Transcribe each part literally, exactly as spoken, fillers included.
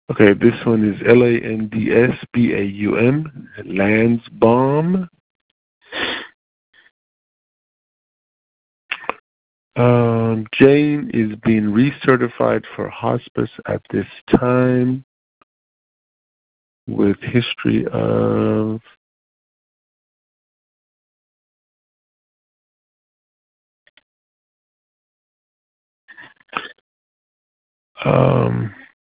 Okay, this one is L A N D S B A U M, Landsbaum. Um, Jane is being recertified for hospice at this time with history of um,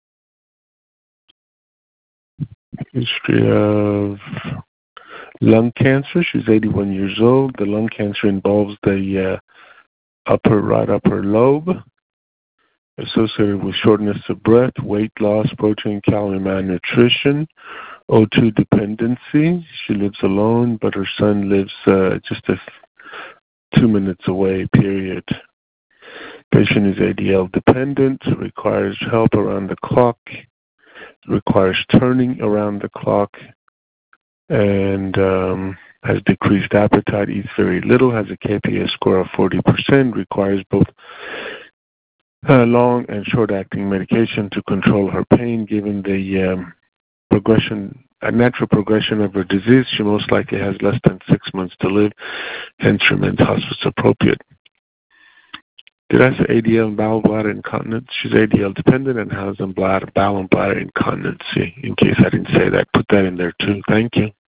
history of lung cancer. She's eighty-one years old. The lung cancer involves the uh, upper right upper lobe, associated with shortness of breath, weight loss, protein, calorie malnutrition, O two dependency. She lives alone, but her son lives uh, just a f- two minutes away, period. Patient is A D L dependent, requires help around the clock, requires turning around the clock, and um, has decreased appetite, eats very little, has a K P S score of forty percent, requires both uh, long and short-acting medication to control her pain. Given the um, progression, a natural progression of her disease, she most likely has less than six months to live, hence remains hospice appropriate. Did I say A D L, bowel bladder incontinence? She's A D L dependent and has a bladder, bowel and bladder incontinency. In case I didn't say that, put that in there too. Thank you.